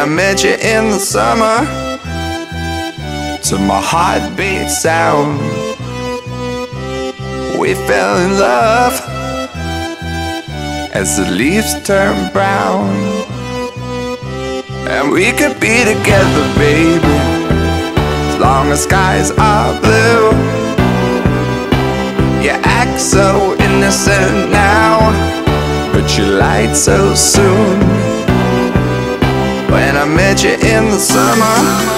I met you in the summer, to my heartbeat sound, we fell in love as the leaves turn brown. And we could be together, baby, as long as skies are blue. You act so innocent now, but you lied so soon. When I met you in the summer,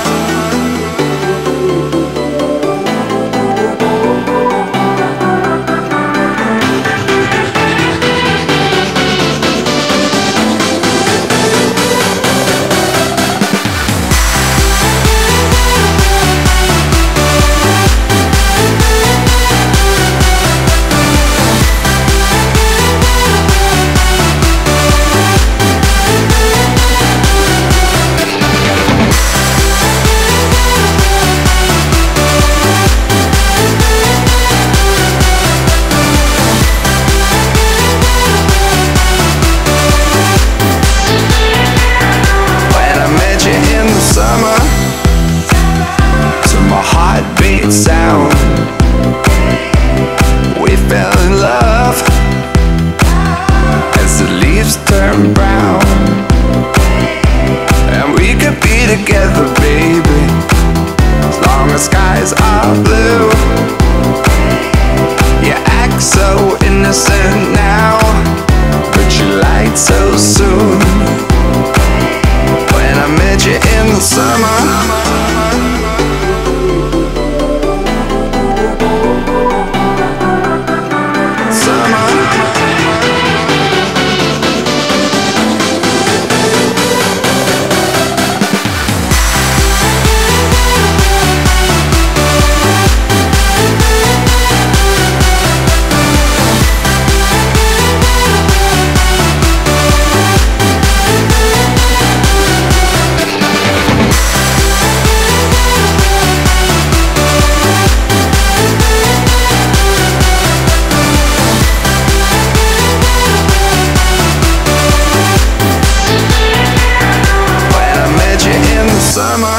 sound, we fell in love as the leaves turn brown. And we could be together, baby, as long as skies are blue. You act so innocent now, but you lied so soon. When I met you in the summer, summer.